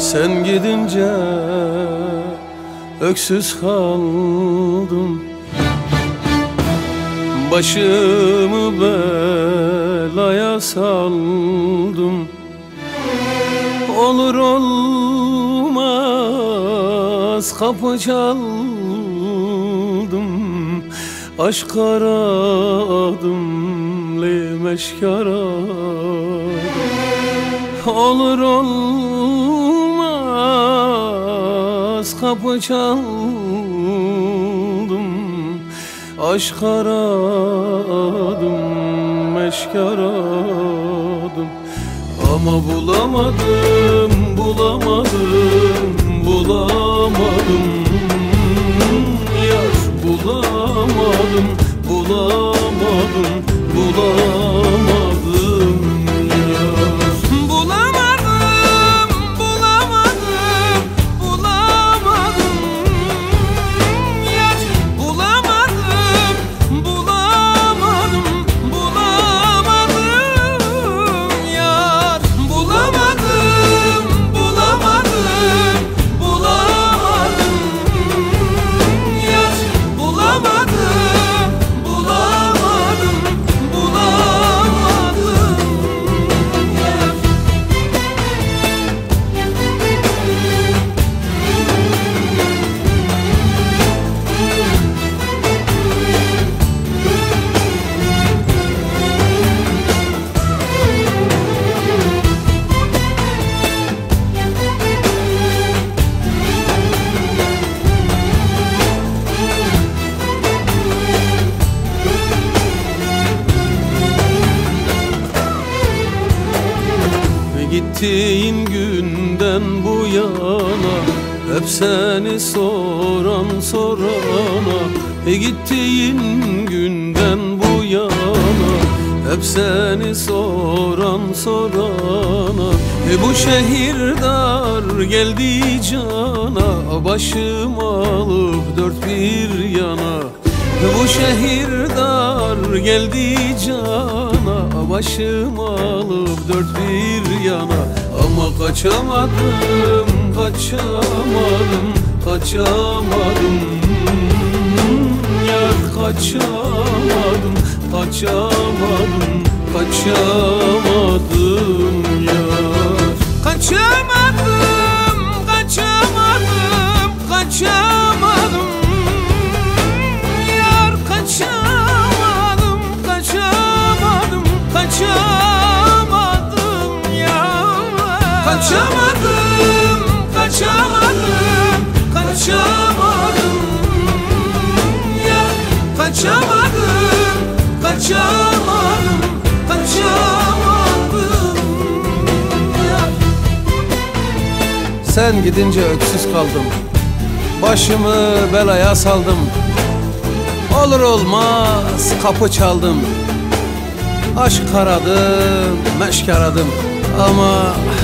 Sen gidince öksüz kaldım, başımı belaya saldım. Olur olmaz kapı çaldım, aşk aradım, meşk aradım. Olur olmaz kapı çaldım, aşk aradım, meşk aradım. Ama bulamadım, bulamadım, bulamadım. Yar bulamadım, bulamadım, bulamadım. Yar bulamadım, bulamadım, bulamadım. Yar bulamadım, bulamadım, bulamadım. Yar bulamadım, bulamadım, bulamadım. Yar bulamadım, bulamadım, bulamadım. Gittiğin günden bu yana hep seni soran sorana. Gittiğin günden bu yana hep seni soran sorana. Bu şehir dar geldi cana, başım alıp dört bir yana. Bu şehir dar geldi cana, başım alıp dört bir yana. Ama kaçamadım, kaçamadım, kaçamadım. Yar kaçamadım, kaçamadım, kaçamadım yar. Kaçamadım, kaçamadım, kaçamadım. Kaçamadım, kaçamadım, kaçamadım ya. Kaçamadım, kaçamadım, kaçamadım ya. Kaçamadım, kaçamadım, kaçamadım ya. Sen gidince öksüz kaldım, başımı belaya saldım. Olur olmaz kapı çaldım, aşk aradım, meşk aradım. Ama